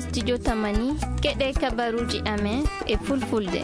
studio Tamani keɗe kabaruji amen e fulfulde.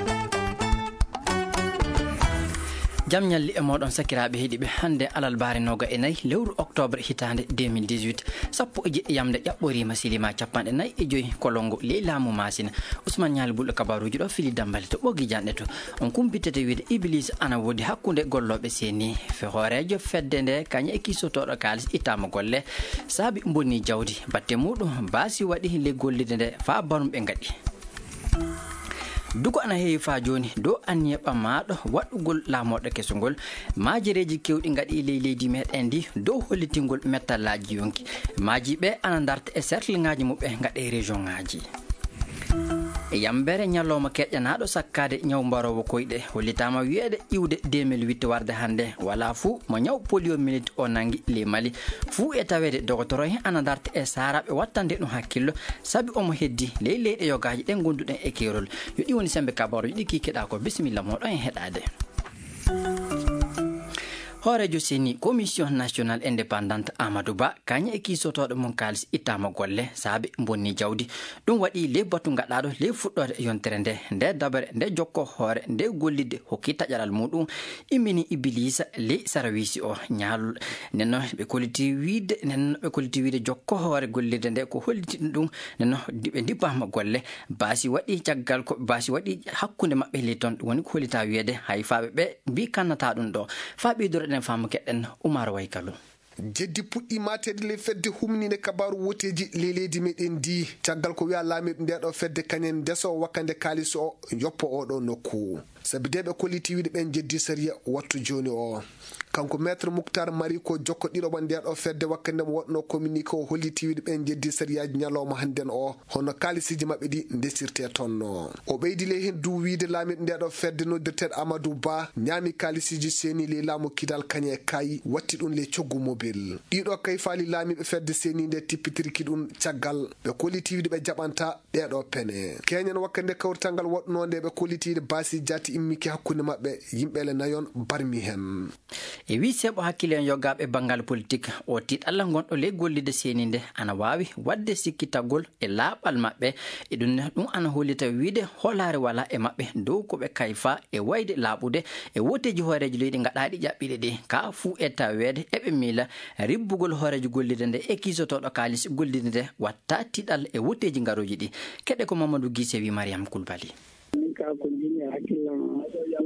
jam ñalli e moɗon sakiraɓe heeɗiɓe hande alal baare noga e nayyi lewru octobre hitande 2018 sappo e jeɗɗi yamde ƴaɓɓorima silima capanɗe nayyi e joyyi kolongo ley laamu masina Ousmane Ñali Bulɗo kabaruji ɗo Fili Dambali to ɓoggi janɗe to on kumpitete wiide Iblisa ana woodi hakkude golloɓe seeni fe hoorejo fedde nde kaña e kisotoɗo kalis ittama golle saabi bonni jawdi batte muɗum baasi waɗi le gollide nde fa banumɓe gaɗi dugo ana heewi fa joni dow anniye ɓammaɗo waɗɗugol laamorɗo kesugol majereji kewɗi gaɗi ley leydi meɗen ndi dow hollitingol mettallaji yonki majiɓe ana darta e sertlingaji muɓe gaɗe région ngaji e yambere ñalloma keƴƴanaɗo sakkade ñaw mbarowo koyɗe hollitama wiyeede iwde 2008 warde hande wala fuu mo ñaw poliomyélite o nangui le Mali fuu e tawede dogotoro hen ana darta e saraɓe wattande ɗum hakkillo saabi omo heddi ley leyɗe yogaji ɗe gonduɗen e kerol yo ɗi woni sembe kabaruji ɗi kikeɗa ko bisimilla moɗon e heɗade. Hoorejo seni commission nationale indépendante Amadou Ba kaña e kisotoɗo mum kalis ittama golle saabi bonni jawdi ɗum waɗi le batu gaɗaɗo le fuɗɗode yontere nde dabare nde jokko hoore nde gollidde hokki taƴaral muɗum immini Iblisa le sarawisi o ñaal nenno ɓe kolliti wiide jokko hoore gollidde nde ko holliti ɗum nenno ɓe dippama golle baasi waɗi caggal ko baasi waɗi hakkude mabɓe le toon woni ko hollita wiyeede hay faaɓe ɓe mbi kannata ɗum ɗo fa ɓeydore ɗen faamu keɗɗen Oumar Waykalo jeddi puɗɗi matede le fedde humnine kabaru woteji le leydi meɗen ndi caggal ko wiya laamiɗo ndeɗo fedde kañen ndeso wakkande kalis o yoppo oɗo nokku sabi de ɓe kolliti wiide ɓen jeddi sariya wattu joni o kanko maître Mouktar Mari ko jokkoɗiɗoɓo ndeɗo fedde wakkande mo waɗno communiqué o holliti wiide ɓen jeddi sariyaji ñalawma hannden o hono kalisiji mabɓe ɗi ndesirte tonno o ɓeydi le hen du wiide laamiɗo ndeɗo fedde noddirteɗo Amadou Ba ñaami kalisiji seni le laamu kidal kañe kayi watti ɗum le coggu mobile ɗiɗo kay faali laamiɓe fedde seni nde tippitirki ɗum caggal ɓe kolliti wiide ɓe jaɓanta ɗeɗo pene keñen wakkande kawrital ngal waɗnode ɓe kolliti wiide baasi jati immiki hakkude mabɓe yimɓele nayon barmi hen e wi seeɓo hakkille en yogaɓe banggal politique o tiiɗalla gonɗo ley gollide seni nde ana wawi wadde sikkitagol e laaɓal mabɓe e ɗum ana hollita wiide holare wala e mabɓe dow koɓe kayfa e wayde laaɓude e woteji hooreji leydi gaɗaɗi ƴaɓɓiɗe ɗi ka fuu e tawede eɓe miila ribbugol hooreji gollide nde e kisotoɗo kalis gollide nde watta tiɗal e woteji ngaroji ɗi keɗe ko Mamadou Guissé wi Mariam Koulibaly ko jini hakkillam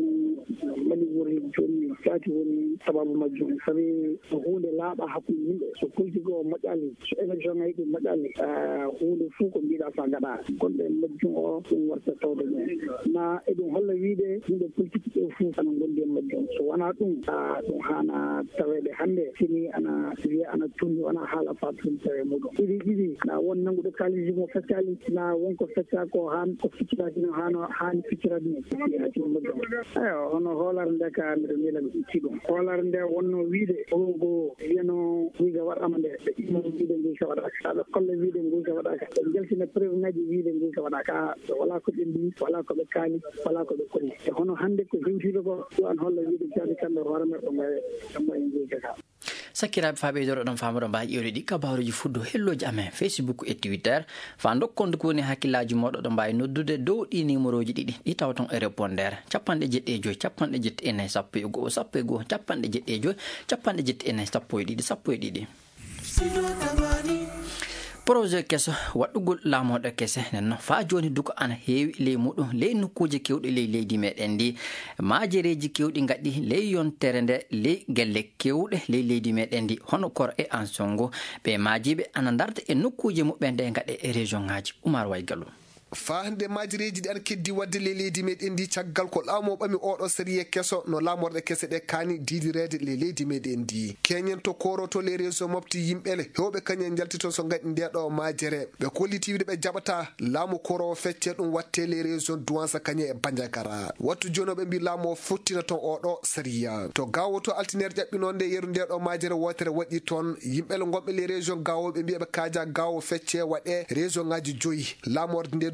mali woni joni tati woni sababu majjum sabi so hunde laaɓa hakkude yimɓe so politique o moƴƴali so élection ngaji ɗi moƴƴali hunde fuu ko mbiɗa sa gaɗa gonɗo e majjum o ɗum warta tawde ɗum na eɗum holla wiide yimɓe politique ɓe fuu ana gondi e majjum so wona ɗum ɗum hana tawede hannde sini ana wiya ana tunni wona haala fa tun tawe muɗum ɗiɗi na won nannguɗo kalisi mo feccali na wonko fecca ko han ko ficcitaki no hani ficcirade ni hakkille majjum eyo hono hoolare nde ka mbiɗo miila mi itti ɗum hoolare nde wonno wiide ogo wiyano guyga waɗama nde ɓe ɗimmo wiide guyka waɗaka aɓe kolle wiide guyka waɗaka ɓe jaltina preuve ngaji wiide guyka waɗaka wala ko ɓe mbi wala ko ɓe kaali wala ko ɓe kolli e hono hannde ko hewtiɗo ko ɗo an holla wiide jaadi kamɓe hoore maɓɓe mbaye guyka ka sakkiraɓe fa ɓeydoro ɗon famuɗo mbawi ƴewde ɗi kabaruji fuddo helloji amen Facebook e Twitter fa dokkonde ko woni hakkillaji moɗo ɗo mbawi noddude dow ɗi numéroji ɗiɗi ɗi tawton e répondeur 75 74 sappo e goho sappo e goho 75 74 sappo e ɗiɗi sappo e ɗiɗi projet kesso waɗɗugol laamoɗo kese nenno fa joni duko ana heewi ley muɗum ley nokkuje kewɗe ley leydi meɗen ndi majereji kewɗi gaɗi ley yontere nde ley gelle kewɗe ley leydi meɗen ndi hono kor e ansongo ɓe majiɓe ana darta e nokkuje muɓɓe nde gaɗe e région ngaji Oumar Waygalo fa hande majireji ɗi ana keddi wadde le leydi meɗen ndi caggal ko laamu ɓami oɗo sérié kesso no laamorɗe kese ɗe kaani didirede le leydi meɗen ndi keñen to koroto les réseau mofti yimɓele hewɓe kañen jaltito so gaɗi ndeɗo majere ɓe kolliti wiide ɓe jaɓata laamu korowo fecce ɗum watte les région douança kañe e Bandiagara wattu joni ɓe mbi laamu o fottina toon oɗo sériya to gawo to altinaire ƴaɓɓinonde yeru ndeɗo majere wotere waɗi toon yimɓele gonɓe les région gawo ɓe mbiya ɓe kaaja gawo fecce waɗe région ngaji 5 laamorde nde du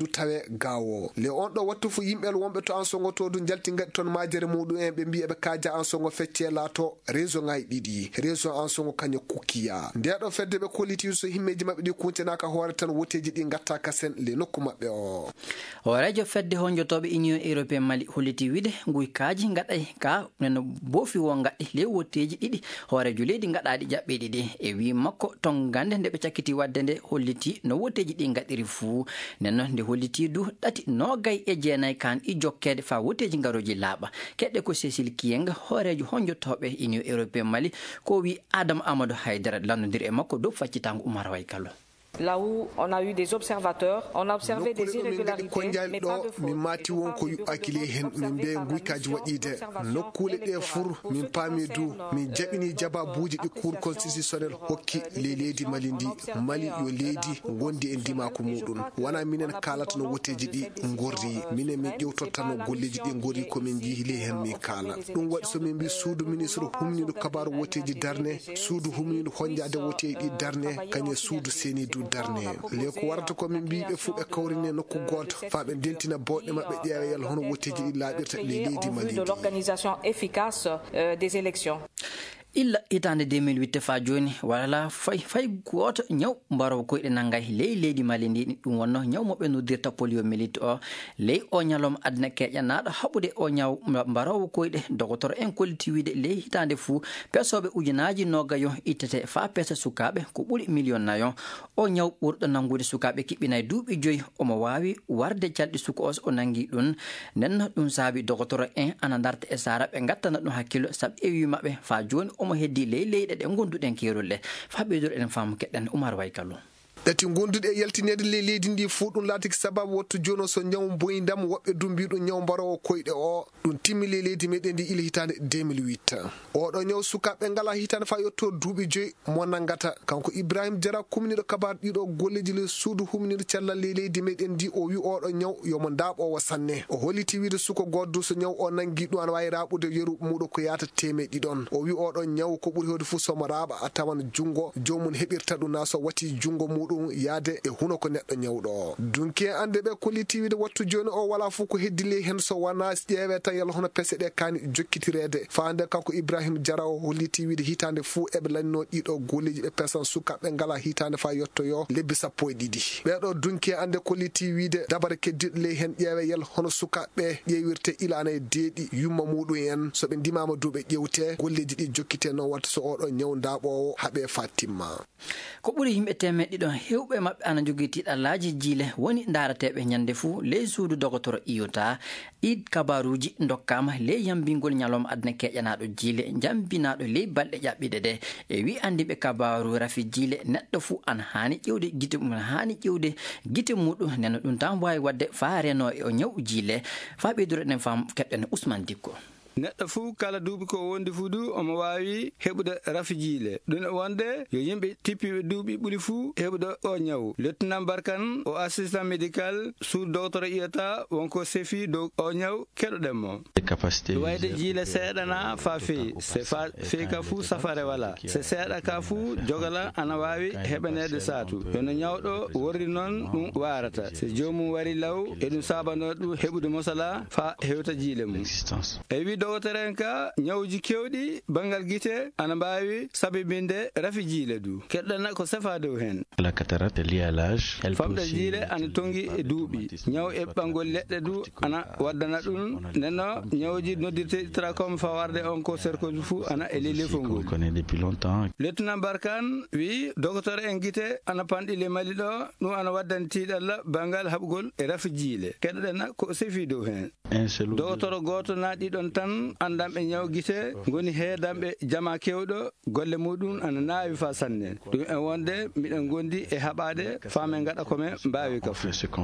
tawe gawo le on ɗo wattu fu yimɓel wonɓe to an songo to du jalti ngadi ton majere muɗum en ɓe mbiya ɓe kaja an songo fecce laato réseau ngaji ɗiɗi réseau an songo kaña kukiya nde ɗo fedde ɓe kolliti so himmeji mabɓe ɗi kuntenaka hoore tan woteji ɗi gatta kasen le nokku mabɓe o horejo fedde honjotoɓe union européen mali holliti wide guykaji gaɗay ka neno bofi won gaɗɗi le woteji ɗiɗi horejo leydi gaɗaɗi jaɓɓeɗi ɗi e wi makko ton gande nde ɓe cakkiti wadde nde holliti no woteji ɗi gaɗiri fuu nenno nde holliti du ɗati nogay e jeenayyi kan i jokkede fa woteji garoji laaɓa keɗɗe ko Cécile Kienga horejo honjotoɓe union européen mali ko wi Adama Amadou Haydara lannodir e makko dow faccitango Oumar Way Kallo. Là où on a eu des observateurs, on a observé des irrégularités, mais pas de faute. min mati wonko akile hen min be guykaji waɗide nokkule ɗe fur min paami du min jaɓini jababuji ɗi cour constitutionnel hokki leydi Mali ndi Mali yo leydi gondi e ndimako muɗum wona minen kalata no woteji ɗi gorri minen min ƴewtotta no golleji ɗi gorri komin jihile hen min kala ɗum waɗi somin mbi suudu ministre humniɗo kabaru woteji darne suudu humniɗo honjade woteji ɗi darne kañe suudu seni du darne le ko warata ko min mbiɓe fu ɓe kawrine nokku goto fa ɓe dentina boɗɗe mabɓe ƴeewa yalla hono woteji ɗi laaɓirta leydi Mali de l'organisation efficace des élections. illa hitande 2008 fa joni wala fay goto ñaw mbaro koyɗe naggay leydi Mali ndi ɗum wonno ñaw moɓe noddirta poliomyélite o ley o ñalom adna keƴanaɗo haɓude o ñaw mbarowo koyɗe docteur en kolliti wiide ley hitande fuu pesoɓe ujunaji noggayo ittete fa pesa sukaɓe ko ɓuuri million nayo o ñaw ɓurɗo nangude sukaɓe kiɓɓinayi duuɓi 5 omo wawi warde calɗi suka o o nangui ɗum nenno ɗum saabi docteur en ana darta e sara ɓe gattana ɗum hakkilo saabu ƴeewi mabɓe fa joni omo heddi leyɗe ɗe gonduɗen kerulle fa ɓeydoɗo eɗen faamu keɗɗen Oumar Way Kallo. ɗati gonduɗe e yaltinede leydi ndi fuu ɗum laatiki sababu wattu joni so ñaw boyidam woɓɓe du mbiɗo ñaw mbarawo koyɗe o ɗum timmi leydi meɗen ndi ila hitande 2008 oɗo ñaw sukaɓe ngala hitande fa yetto duuɓi 5 mo nangata kanko Ibrahima Diarra kumniɗo kabar ɗiɗo golleji le suudu humniɗo cellal leydi meɗen ndi o wi oɗo ñaw yomo daaɓowo sanne o holliti wiide suka goddo so ñaw o nangi ɗum ana wawi raɓude yeru muɗo ko yata temeɗi ɗon o wi oɗo ñaw ko ɓuuri hewde fuu somo raɓa a tawan jungo jomum heɓirta ɗum na so watti jungo muɗum yaade e huno ko neɗɗo ñawɗo dunki ande ɓe kolliti wiide wattu joni o wala fof ko heddile hen so wona ƴeewe tan yalla hono pese ɗe kani jokkitirede fande kanko Ibrahima Diarra o holliti wiide hitande fuu eɓe lanno ɗiɗo golleji ɓe pesan sukaɓe ngala hitande fa yettoyo lebbi 12 ɓeɗo dunki ande kolliti wiide dabare keddiɗo ley hen ƴeewe yalla hono sukaɓe ƴeewirte ilana e deeɗi yumma muɗum en soɓe ndimama duuɓe ƴewte golleji ɗi jokkite noon watta so oɗo ñaw daɓowo haaɓe fatimma ko ɓuuri yimɓe temeɗɗe ɗiɗon hewɓe mabɓe ana jogui tiɗallaji jiile woni darateɓe ñande fuu ley suudu docteur iyota ɗi kabaruji dokkama ley yambingol ñalom adna keƴanaɗo jiile jambinaɗo ley balɗe ƴaɓɓiɗe ɗe e wi andiɓe kabaru rafi jiile neɗɗo fuu ana hani ƴewde guite mum hani ƴewde guite muɗum neno ɗum tan wawi wadde fa reno e o ñaw jiile fa ɓeydoro ɗen fam keɓɗen Ousmane Dikko. neɗɗo fuu kala duuɓi ko wondi fuu du omo wawi heɓude rafi jiile ɗum wonde yo yimɓe tippiɓe duuɓi ɓuuri fuu heɓude o ñaw lieutenant Barkane o assistant médical sous docteur iyata wonko sefi dow o ñaw keɗoɗenmo wayde jiile seeɗana fa feewi se fa feewi ka fuu safare wala se seeɗa ka fuu jogala ana wawi heɓanede satu yono ñawɗo worri noon ɗum warata se jomum wari law e ɗum sabano ɗum heɓude mosala fa hewta jiile mum e wi docteur en ka ñawji kewɗi bangal guite ana mbawi sabibinde rafi jiile du keɗɗana ko sefa dow hen la cataracte est liée à l'âge famɗe jiile ana tongi e duuɓi ñaw e ɓangol leɗɗe du ana waddana ɗum nenno ñawji noddirteɗi trachome fawarde on ko cercle fou ana e lelefol ngol connaît depuis longtemps. lieutenant Barkane wi docteur en guite ana panɗile Mali ɗo ɗum ana waddani tiɗalla bangal haɓgol e rafi jiile keɗɗana ko sefi dow hen docteur goto naaɗi ɗon tan andamɓe ñaw guite goni heedanɓe jama kewɗo golle muɗum ana naawi fa sanne ɗum en wonde miɗen gondi e haɓade famen gaɗa kome mbawi ka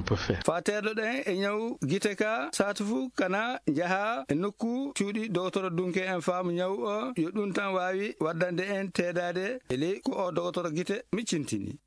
fa terɗoɗen e ñaw guite ka satu fou kana jaaha e nokku cuuɗi docteur dunke en faamu ñaw o yo ɗum tan wawi waddande en teedade e ley ko o docteur guite miccintini.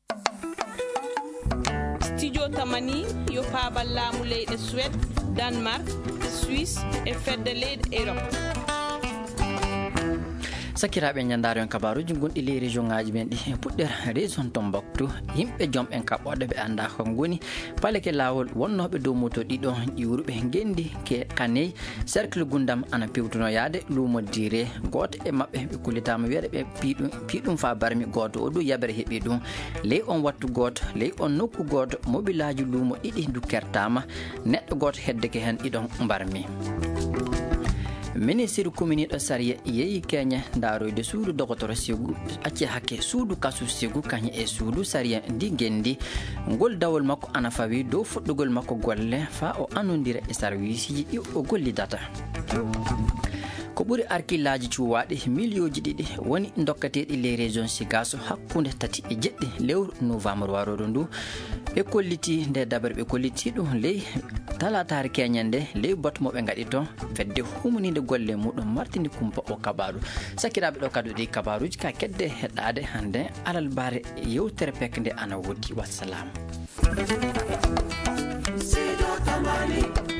Studio Tamani yo paabal laamu leyɗe Suède, Danemark, Suisse e fedde leyɗe Europe. sakiraɓe ñandare on kabaruji gonɗi ley région ngaji men ɗi puɗɗere région Tombouctou yimɓe joom en kaɓɓoɗe ɓe anda ko goni paleke lawol wonnoɓe dow moto ɗiɗo ƴiwruɓe gendi kaney cercle gundam ana pewtuno yaade luumo dire goto e mabɓe ɓe kullitama wiyaɗe ɓe piɗum fa barmi goto o ɗo yaɓere heeɓi ɗum ley on wattu goto ley on nokku goto mobilaji luumo ɗiɗi du kertama neɗɗo goto heddeke hen ɗiɗon barmi ministre commune ɗo Saria yeeyi keña daroyde suudu dogotoro Sigu acci hakke suudu kasu Sigu kañe e suudu Saria ndi gendi ngol dawol makko ana fawi dow fuɗɗugol makko golle fa o anodira e service ji ɗi o gollidata ko ɓuri arkillaji cuwaɗe millions ɗiɗi woni dokkateɗi les régions Sigaso hakkude 3 e 7 lewru novembre waroɗo ndu ɓe kolliti nde dabar ɓe kolliti ɗum ley talatare keñande ley batmoɓe gaɗi to fedde humnide golle muɗum martini kumpa o kabaru sakiraɓe ɗo kadu ɗi kabaruji ka kedde heɗade hande alal bare yewtere pek nde ana wodi wassalam.